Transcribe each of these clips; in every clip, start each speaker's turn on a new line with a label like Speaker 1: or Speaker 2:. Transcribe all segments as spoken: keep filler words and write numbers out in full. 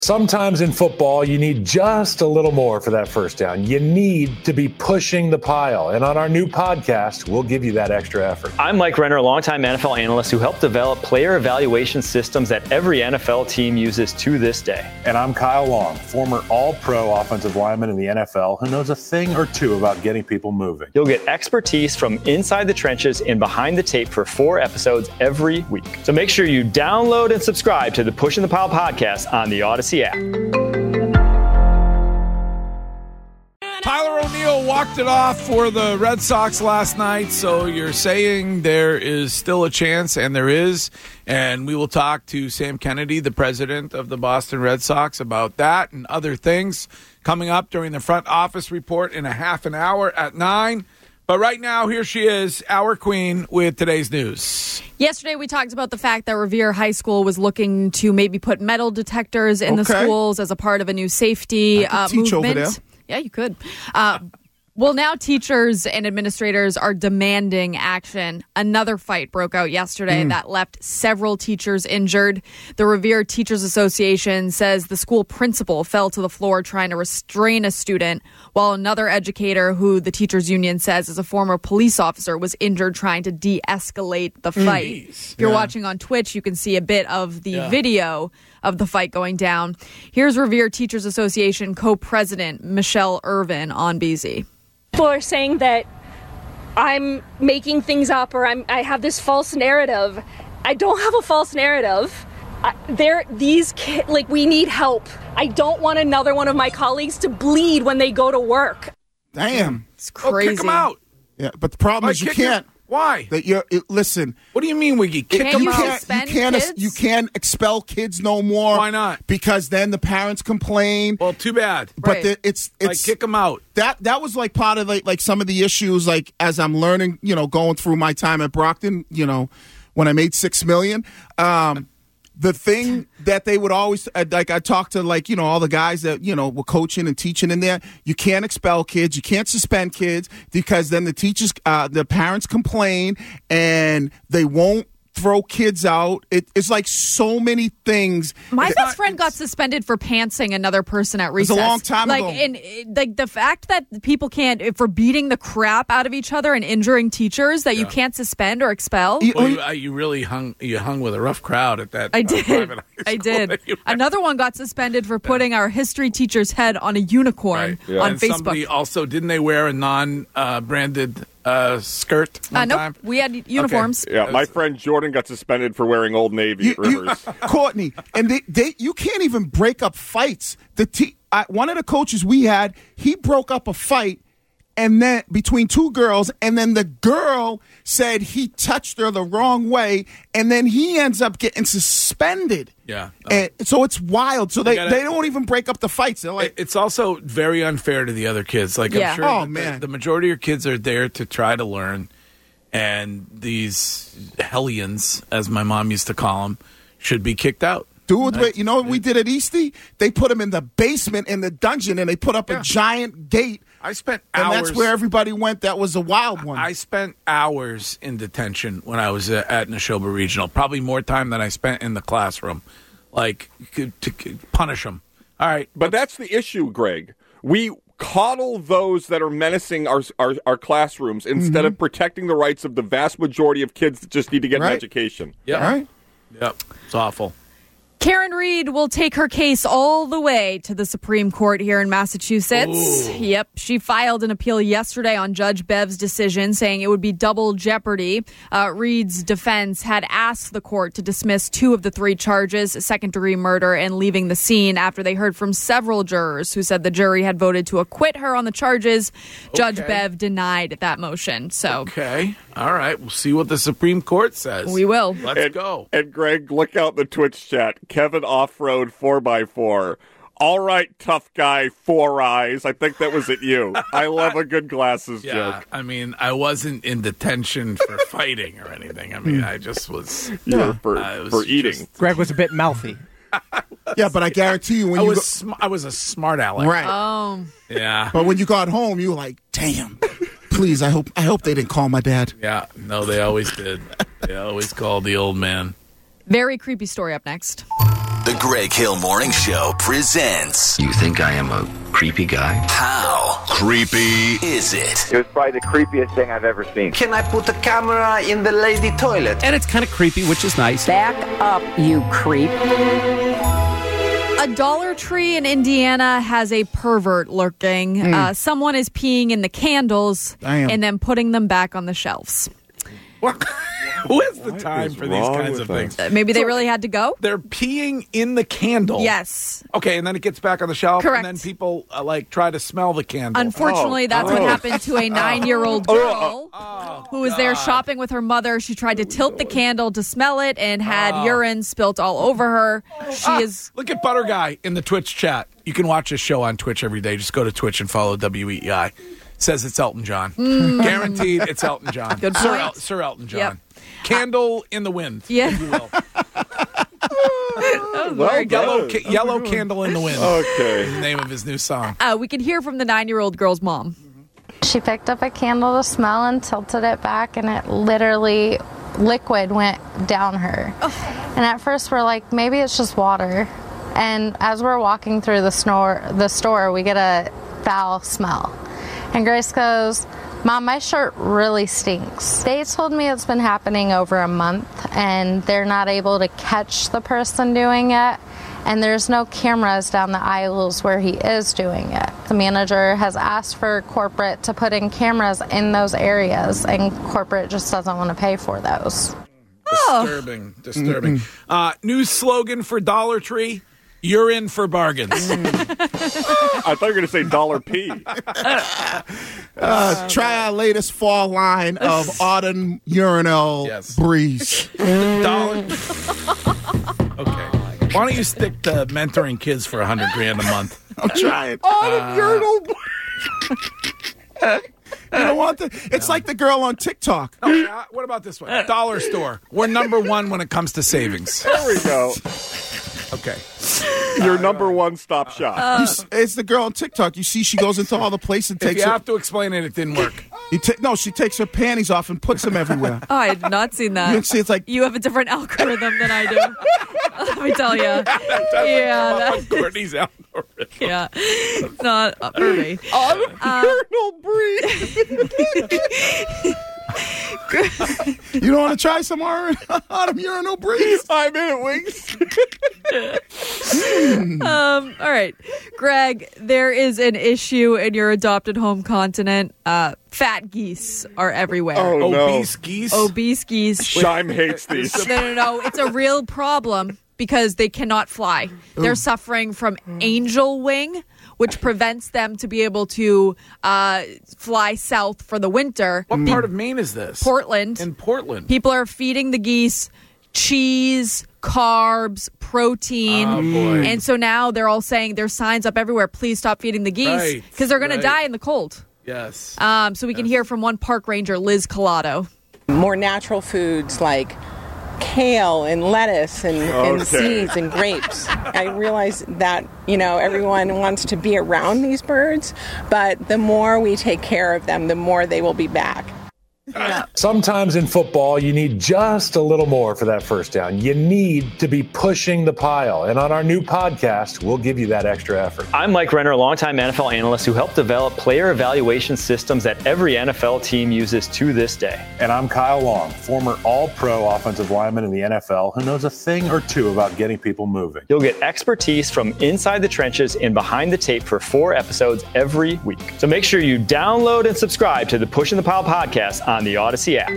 Speaker 1: Sometimes in football, you need just a little more for that first down. You need to be pushing the pile. And on our new podcast, we'll give you that extra effort.
Speaker 2: I'm Mike Renner, a longtime N F L analyst who helped develop player evaluation systems that every N F L team uses to this day.
Speaker 1: And I'm Kyle Long, former all-pro offensive lineman in the N F L who knows a thing or two about getting people moving.
Speaker 2: You'll get expertise from inside the trenches and behind the tape for four episodes every week. So make sure you download and subscribe to the Pushing the Pile podcast on the Odyssey app.
Speaker 3: Tyler O'Neill walked it off for the Red Sox last night, so you're saying there is still a chance, and there is, and we will talk to Sam Kennedy, the president of the Boston Red Sox, about that and other things coming up during the front office report in a half an hour at nine. But right now, here she is, our queen, with today's news.
Speaker 4: Yesterday, we talked about the fact that Revere High School was looking to maybe put metal detectors in okay. the schools as a part of a new safety uh,
Speaker 5: teach
Speaker 4: movement.
Speaker 5: Over there.
Speaker 4: Yeah, you could. Uh, well, now teachers and administrators are demanding action. Another fight broke out yesterday mm. that left several teachers injured. The Revere Teachers Association says the school principal fell to the floor trying to restrain a student, while another educator, who the teachers union says is a former police officer, was injured trying to de-escalate the fight. Mm. If you're yeah. watching on Twitch, you can see a bit of the yeah. video of the fight going down. Here's Revere Teachers Association co-president Michelle Irvin on B Z.
Speaker 6: People are saying that I'm making things up or I'm, I have this false narrative. I don't have a false narrative. I, there, these kids, like, we need help. I don't want another one of my colleagues to bleed when they go to work.
Speaker 5: Damn.
Speaker 4: It's crazy.
Speaker 3: Oh, kick them out.
Speaker 5: Yeah, but the problem
Speaker 3: Why
Speaker 5: is you can't.
Speaker 3: Your, why?
Speaker 5: That you're, it, listen.
Speaker 3: What do you mean we kick
Speaker 4: can't
Speaker 3: them
Speaker 4: you
Speaker 3: out?
Speaker 4: Suspend
Speaker 5: you can't.
Speaker 4: kids?
Speaker 5: You can't expel kids no more.
Speaker 3: Why not?
Speaker 5: Because then the parents complain.
Speaker 3: Well, too bad.
Speaker 5: But
Speaker 4: right.
Speaker 5: the, it's it's
Speaker 3: like kick them out.
Speaker 5: That that was like part of like like some of the issues. Like as I'm learning, you know, going through my time at Brockton, you know, when I made six million. Um, The thing that they would always, like I talked to, like, you know, all the guys that, you know, were coaching and teaching in there, you can't expel kids, you can't suspend kids, because then the teachers, uh, the parents complain and they won't throw kids out. It, it's like so many things.
Speaker 4: My
Speaker 5: that,
Speaker 4: best friend got suspended for pantsing another person at recess.
Speaker 5: It was a long time
Speaker 4: like,
Speaker 5: ago.
Speaker 4: And like the fact that people can't, for beating the crap out of each other and injuring teachers, that yeah. you can't suspend or expel.
Speaker 3: Well, you, uh, you really hung. You hung with a rough crowd at that.
Speaker 4: I did.
Speaker 3: Uh, private high
Speaker 4: I
Speaker 3: school
Speaker 4: did. Another one got suspended for putting yeah. our history teacher's head on a unicorn
Speaker 3: right. yeah.
Speaker 4: on
Speaker 3: and
Speaker 4: Facebook.
Speaker 3: Somebody also, didn't they wear a non-branded uh, skirt one
Speaker 4: uh, nope.
Speaker 3: time?
Speaker 4: We had uniforms.
Speaker 7: Okay. Yeah, my friend Jordan got suspended for wearing Old Navy
Speaker 5: you,
Speaker 7: at Rivers.
Speaker 5: You, Courtney, and they, they, you can't even break up fights. The te- I, one of the coaches we had, he broke up a fight, and then between two girls, and then the girl said he touched her the wrong way, and then he ends up getting suspended.
Speaker 3: Yeah, oh.
Speaker 5: and so it's wild. So they,
Speaker 3: gotta,
Speaker 5: they don't even break up the fights. They're like,
Speaker 3: it's also very unfair to the other kids. Like
Speaker 4: yeah.
Speaker 3: I'm sure,
Speaker 5: oh
Speaker 3: the,
Speaker 5: man,
Speaker 3: the majority of your kids are there to try to learn, and these hellions, as my mom used to call them, should be kicked out.
Speaker 5: Dude, right. You know what we did at Eastie? They put them in the basement in the dungeon, and they put up yeah. a giant gate.
Speaker 3: I spent
Speaker 5: and
Speaker 3: hours.
Speaker 5: And that's where everybody went. That was a wild one.
Speaker 3: I spent hours in detention when I was at Neshoba Regional. Probably more time than I spent in the classroom, like to, to punish them. All right,
Speaker 7: but that's the issue, Greg. We coddle those that are menacing our our, our classrooms instead mm-hmm. of protecting the rights of the vast majority of kids that just need to get
Speaker 5: right.
Speaker 7: an education.
Speaker 3: Yeah,
Speaker 5: right.
Speaker 3: Yep, it's awful.
Speaker 4: Karen Reed will take her case all the way to the Supreme Court here in Massachusetts.
Speaker 3: Ooh.
Speaker 4: Yep. She filed an appeal yesterday on Judge Bev's decision, saying it would be double jeopardy. Uh, Reed's defense had asked the court to dismiss two of the three charges, second-degree murder and leaving the scene, after they heard from several jurors who said the jury had voted to acquit her on the charges. Okay. Judge Bev denied that motion. So,
Speaker 3: okay. All right. We'll see what the Supreme Court says.
Speaker 4: We will.
Speaker 3: Let's
Speaker 7: and,
Speaker 3: go.
Speaker 7: And, Greg, look out the Twitch chat. Kevin Off-Road four by four. All right, tough guy, four eyes. I think that was at you. I love a good glasses
Speaker 3: yeah,
Speaker 7: joke.
Speaker 3: I mean, I wasn't in detention for fighting or anything. I mean, I just was.
Speaker 7: You were for,
Speaker 3: uh,
Speaker 7: for eating.
Speaker 3: Just,
Speaker 8: Greg was a bit mouthy.
Speaker 5: Yeah, but I guarantee you when
Speaker 3: I
Speaker 5: you
Speaker 3: was
Speaker 5: go-
Speaker 3: sm- I was a smart aleck.
Speaker 5: Right.
Speaker 4: Oh.
Speaker 3: Yeah.
Speaker 5: But when you got home, you were like, damn. Please, I hope I hope they didn't call my dad.
Speaker 3: Yeah. No, they always did. They always called the old man.
Speaker 4: Very creepy story up next.
Speaker 9: The
Speaker 8: Greg Hill Morning Show presents.
Speaker 9: You think I am a creepy guy?
Speaker 8: How creepy is it?
Speaker 10: It was probably the creepiest thing I've ever seen.
Speaker 9: Can I put the camera in the lady toilet?
Speaker 11: And it's kind of creepy, which is nice.
Speaker 12: Back up, you creep.
Speaker 4: A Dollar Tree in Indiana has a pervert lurking. Mm. Uh, someone is peeing in the candles
Speaker 5: Damn.
Speaker 4: and then putting them back on the shelves.
Speaker 3: What? Who has the
Speaker 7: What
Speaker 3: time
Speaker 7: is
Speaker 3: for these
Speaker 7: wrong
Speaker 3: kinds
Speaker 7: with
Speaker 3: of
Speaker 7: them?
Speaker 3: things?
Speaker 4: Uh, maybe they
Speaker 3: So
Speaker 4: really had to go?
Speaker 3: They're peeing in the candle.
Speaker 4: Yes.
Speaker 3: Okay, and then it gets back on the shelf.
Speaker 4: Correct.
Speaker 3: And then people uh, like try to smell the candle.
Speaker 4: Unfortunately,
Speaker 7: Oh.
Speaker 4: that's what
Speaker 7: Oh.
Speaker 4: happened to a nine-year-old girl
Speaker 3: Oh,
Speaker 4: who was there shopping with her mother. She tried to tilt the candle to smell it and had
Speaker 3: Oh.
Speaker 4: urine spilt all over her. She
Speaker 3: Ah,
Speaker 4: is...
Speaker 3: Look at Butter Guy in the Twitch chat. You can watch this show on Twitch every day. Just go to Twitch and follow W E E I. Says it's Elton John. Guaranteed it's Elton John.
Speaker 4: Good
Speaker 3: Sir,
Speaker 4: point.
Speaker 3: El- Sir Elton John.
Speaker 4: Yep.
Speaker 3: Candle in the wind,
Speaker 4: Yeah.
Speaker 3: if you will.
Speaker 4: That was very good.
Speaker 3: Yellow, ca- yellow Candle in the Wind.
Speaker 7: Okay.
Speaker 3: Is the name of his new song.
Speaker 4: Uh, we can hear from the nine-year-old girl's mom.
Speaker 13: She picked up a candle to smell and tilted it back, and it literally, liquid went down her. Oh. And at first we're like, maybe it's just water. And as we're walking through the store, the store, we get a foul smell. And Grace goes, Mom, my shirt really stinks. They told me it's been happening over a month, and they're not able to catch the person doing it. And there's no cameras down the aisles where he is doing it. The manager has asked for corporate to put in cameras in those areas, and corporate just doesn't want to pay for those.
Speaker 3: Disturbing. Disturbing. Uh, new slogan for Dollar Tree. You're in for bargains.
Speaker 7: I thought you were going to say Dollar P.
Speaker 5: Uh, try our latest fall line of autumn urinal
Speaker 3: Yes.
Speaker 5: breeze.
Speaker 3: Dollar. Okay. Why don't you stick to mentoring kids for a hundred grand a month?
Speaker 5: I'm trying.
Speaker 7: Autumn urinal.
Speaker 5: You don't want the. It's like the girl on TikTok.
Speaker 3: Oh, yeah? What about this one? Dollar store. We're number one when it comes to savings.
Speaker 7: There we go.
Speaker 3: Okay.
Speaker 7: Your number one stop shop.
Speaker 5: You s- it's the girl on TikTok. You see, she goes into all the places and
Speaker 3: If
Speaker 5: takes.
Speaker 3: you
Speaker 5: Her,
Speaker 3: have to explain it, it didn't work.
Speaker 5: you ta- no, she takes her panties off and puts them everywhere.
Speaker 4: Oh, I had not seen that.
Speaker 5: You can see it's like
Speaker 4: You have a different algorithm than I do. Let me tell you. Yeah,
Speaker 3: Come up
Speaker 4: that,
Speaker 3: with Courtney's algorithm.
Speaker 4: yeah, it's not uh, for me.
Speaker 7: Autumn urinal breeze.
Speaker 5: you don't want to try some autumn, autumn urinal breeze.
Speaker 7: Five minute wings.
Speaker 4: Um, all right, Greg, there is an issue in your adopted home continent. Uh, fat geese are everywhere.
Speaker 7: Oh, no.
Speaker 3: Obese geese.
Speaker 4: Obese geese.
Speaker 7: Shime hates these.
Speaker 4: No, no, no. It's a real problem because they cannot fly. They're suffering from angel wing, which prevents them to be able to uh, fly south for the winter.
Speaker 3: What part of Maine is this?
Speaker 4: Portland.
Speaker 3: In Portland.
Speaker 4: People are feeding the geese cheese, carbs, protein.
Speaker 3: Oh, boy.
Speaker 4: And so now they're all saying there's signs up everywhere, please stop feeding the geese
Speaker 3: Right,
Speaker 4: because they're going
Speaker 3: right.
Speaker 4: to die in the cold.
Speaker 3: Yes.
Speaker 4: Um, so we can hear from one park ranger, Liz Collado.
Speaker 14: More natural foods like kale and lettuce and, and
Speaker 7: Okay.
Speaker 14: seeds and grapes. I realize that, you know, everyone wants to be around these birds, but the more we take care of them, the more they will be back.
Speaker 1: Sometimes in football, you need just a little more for that first down. You need to be pushing the pile. And on our new podcast, we'll give you that extra effort.
Speaker 2: I'm Mike Renner, a longtime N F L analyst who helped develop player evaluation systems that every N F L team uses to this day.
Speaker 1: And I'm Kyle Long, former all-pro offensive lineman in the N F L who knows a thing or two about getting people moving.
Speaker 2: You'll get expertise from inside the trenches and behind the tape for four episodes every week. So make sure you download and subscribe to the Pushing the Pile podcast on the Odyssey app.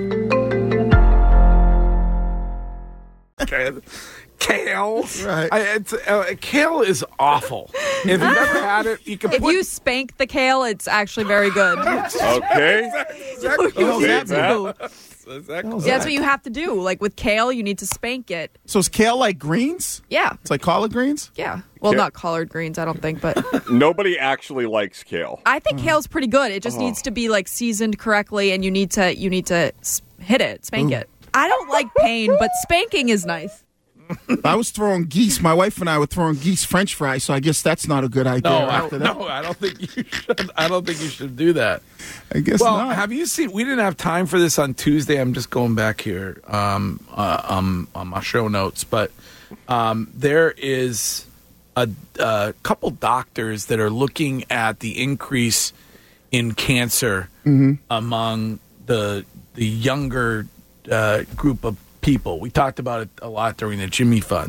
Speaker 3: Okay. Kale.
Speaker 5: Right.
Speaker 3: I, it's, uh, kale is awful. If you've never had it, you can
Speaker 4: If
Speaker 3: put...
Speaker 4: you spank the kale, it's actually very good.
Speaker 7: Okay.
Speaker 3: Exactly.
Speaker 5: hell's that
Speaker 4: do.
Speaker 3: Is that-
Speaker 4: Yeah, that's what you have to do. Like with kale, you need to spank it.
Speaker 5: So is kale like greens?
Speaker 4: Yeah,
Speaker 5: It's like collard greens?
Speaker 4: yeah. Well,
Speaker 7: Kale-
Speaker 4: not collard greens, I don't think, but
Speaker 7: Nobody actually likes kale.
Speaker 4: I think kale's pretty good. It just needs to be like seasoned correctly, and you need to you need to s- hit it, spank it. I don't like pain, but spanking is nice.
Speaker 5: I was throwing geese. My wife and I were throwing geese French fries, so I guess that's not a good idea.
Speaker 3: No,
Speaker 5: after
Speaker 3: I,
Speaker 5: that.
Speaker 3: no, I don't think you should. I don't think you should do that.
Speaker 5: I guess
Speaker 3: Well,
Speaker 5: not.
Speaker 3: have you seen? We didn't have time for this on Tuesday. I'm just going back here um, uh, um, on my show notes, but Um, there is a, a couple doctors that are looking at the increase in cancer
Speaker 5: Mm-hmm.
Speaker 3: among the the younger uh, group of people. We talked about it a lot during the Jimmy Fund.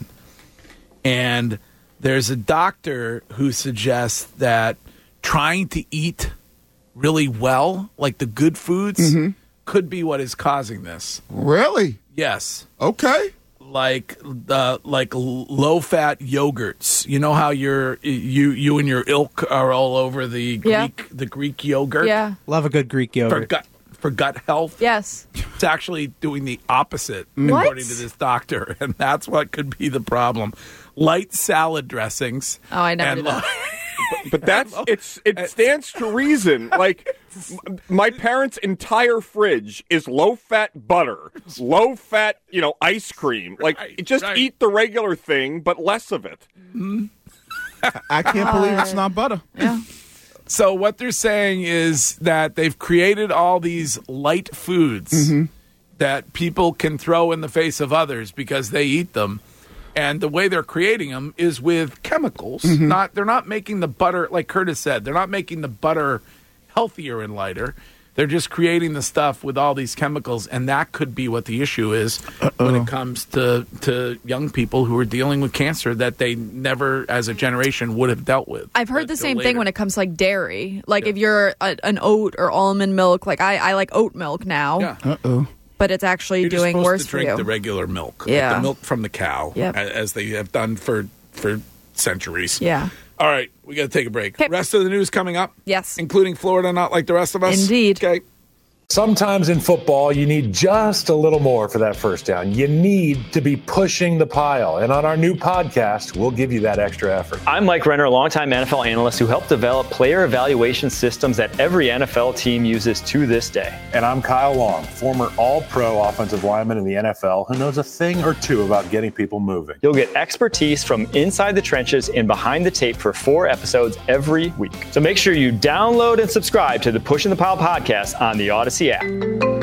Speaker 3: And there's a doctor who suggests that trying to eat really well, like the good foods,
Speaker 5: Mm-hmm.
Speaker 3: could be what is causing this.
Speaker 5: Really?
Speaker 3: Yes.
Speaker 5: Okay.
Speaker 3: Like uh, like low fat yogurts. You know how you're you you and your ilk are all over the Greek
Speaker 4: Yeah.
Speaker 3: the Greek yogurt.
Speaker 4: Yeah.
Speaker 11: Love a good Greek
Speaker 3: For
Speaker 11: yogurt.
Speaker 3: gut for gut health.
Speaker 4: Yes.
Speaker 3: It's actually doing the opposite,
Speaker 4: What?
Speaker 3: according to this doctor, and that's what could be the problem. Light salad dressings.
Speaker 4: Oh, I never
Speaker 3: and
Speaker 4: did that.
Speaker 7: But that's it's it stands to reason. Like m- my parents' entire fridge is low-fat butter, low-fat, you know, ice cream. Like
Speaker 3: Right,
Speaker 7: just
Speaker 3: right.
Speaker 7: eat the regular thing, but less of it.
Speaker 5: I can't believe it's not butter.
Speaker 4: Yeah.
Speaker 3: So what they're saying is that they've created all these light foods
Speaker 5: Mm-hmm.
Speaker 3: that people can throw in the face of others because they eat them. And the way they're creating them is with chemicals.
Speaker 5: Mm-hmm.
Speaker 3: Not they're not making the butter, like Curtis said, they're not making the butter healthier and lighter. They're just creating the stuff with all these chemicals, and that could be what the issue is
Speaker 5: Uh-oh.
Speaker 3: when it comes to, to young people who are dealing with cancer that they never, as a generation, would have dealt with.
Speaker 4: I've heard the
Speaker 3: until
Speaker 4: same
Speaker 3: later.
Speaker 4: thing when it comes to like dairy. Like if you're a, an oat or almond milk, like I, I like oat milk now,
Speaker 3: Yeah.
Speaker 5: Uh-oh.
Speaker 4: but it's actually
Speaker 3: You're just
Speaker 4: doing
Speaker 3: supposed
Speaker 4: worse
Speaker 3: to
Speaker 4: for
Speaker 3: drink
Speaker 4: you.
Speaker 3: the regular milk,
Speaker 4: Yeah.
Speaker 3: like the milk from the cow,
Speaker 4: Yep.
Speaker 3: a- as they have done for for centuries.
Speaker 4: Yeah.
Speaker 3: All right, we got to take a break.
Speaker 4: 'Kay.
Speaker 3: Rest of the news coming up.
Speaker 4: Yes.
Speaker 3: including Florida, not like the rest of us.
Speaker 4: Indeed.
Speaker 3: Okay.
Speaker 1: Sometimes in football, you need just a little more for that first down. You need to be pushing the pile. And on our new podcast, we'll give you that extra effort.
Speaker 2: I'm Mike Renner, a longtime N F L analyst who helped develop player evaluation systems that every N F L team uses to this day.
Speaker 1: And I'm Kyle Long, former all-pro offensive lineman in the N F L who knows a thing or two about getting people moving.
Speaker 2: You'll get expertise from inside the trenches and behind the tape for four episodes every week. So make sure you download and subscribe to the Push in the Pile podcast on the Odyssey app.